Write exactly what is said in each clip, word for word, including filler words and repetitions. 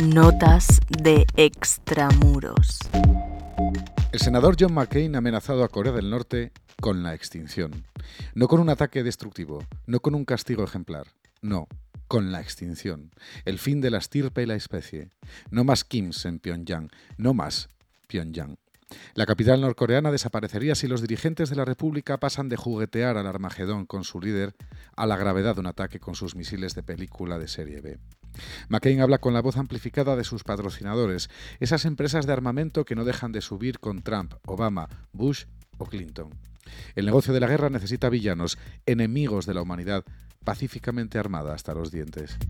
Notas de extramuros. El senador John McCain ha amenazado a Corea del Norte con la extinción. No con un ataque destructivo, no con un castigo ejemplar, no, con la extinción. El fin de la estirpe y la especie. No más Kims en Pyongyang, no más Pyongyang. La capital norcoreana desaparecería si los dirigentes de la República pasan de juguetear al Armagedón con su líder a la gravedad de un ataque con sus misiles de película de serie B. McCain habla con la voz amplificada de sus patrocinadores, esas empresas de armamento que no dejan de subir con Trump, Obama, Bush o Clinton. El negocio de la guerra necesita villanos, enemigos de la humanidad, pacíficamente armada hasta los dientes.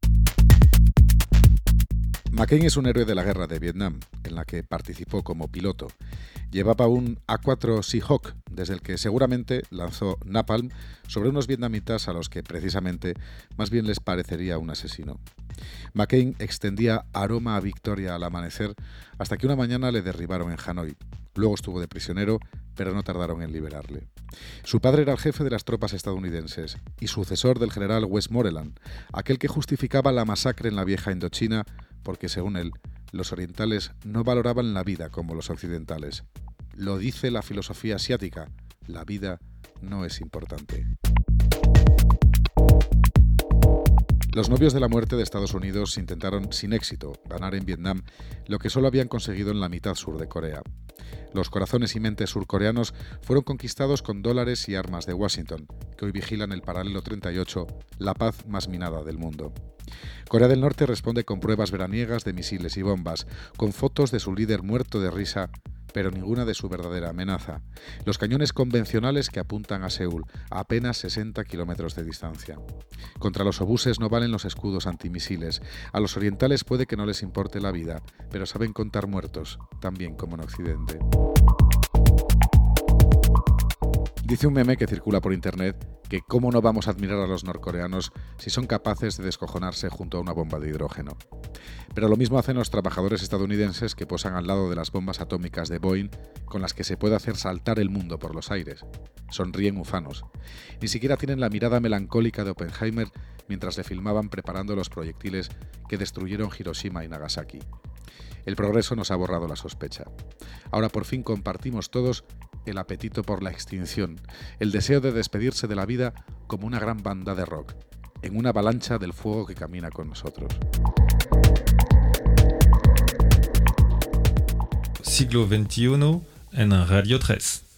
McCain es un héroe de la guerra de Vietnam, en la que participó como piloto. Llevaba un A cuatro Seahawk, desde el que seguramente lanzó napalm sobre unos vietnamitas a los que precisamente más bien les parecería un asesino. McCain extendía aroma a victoria al amanecer hasta que una mañana le derribaron en Hanoi. Luego estuvo de prisionero, pero no tardaron en liberarle. Su padre era el jefe de las tropas estadounidenses y sucesor del general Westmoreland, aquel que justificaba la masacre en la vieja Indochina porque, según él, los orientales no valoraban la vida como los occidentales. Lo dice la filosofía asiática, la vida no es importante. Los novios de la muerte de Estados Unidos intentaron, sin éxito, ganar en Vietnam lo que solo habían conseguido en la mitad sur de Corea. Los corazones y mentes surcoreanos fueron conquistados con dólares y armas de Washington, que hoy vigilan el paralelo treinta y ocho, la paz más minada del mundo. Corea del Norte responde con pruebas veraniegas de misiles y bombas, con fotos de su líder muerto de risa, pero ninguna de su verdadera amenaza. Los cañones convencionales que apuntan a Seúl, a apenas sesenta kilómetros de distancia. Contra los obuses no valen los escudos antimisiles. A los orientales puede que no les importe la vida, pero saben contar muertos, también como en Occidente. Dice un meme que circula por internet que cómo no vamos a admirar a los norcoreanos si son capaces de descojonarse junto a una bomba de hidrógeno. Pero lo mismo hacen los trabajadores estadounidenses que posan al lado de las bombas atómicas de Boeing con las que se puede hacer saltar el mundo por los aires. Sonríen ufanos. Ni siquiera tienen la mirada melancólica de Oppenheimer mientras le filmaban preparando los proyectiles que destruyeron Hiroshima y Nagasaki. El progreso nos ha borrado la sospecha. Ahora por fin compartimos todos el apetito por la extinción, el deseo de despedirse de la vida como una gran banda de rock, en una avalancha del fuego que camina con nosotros. Siglo veintiuno en Radio tres.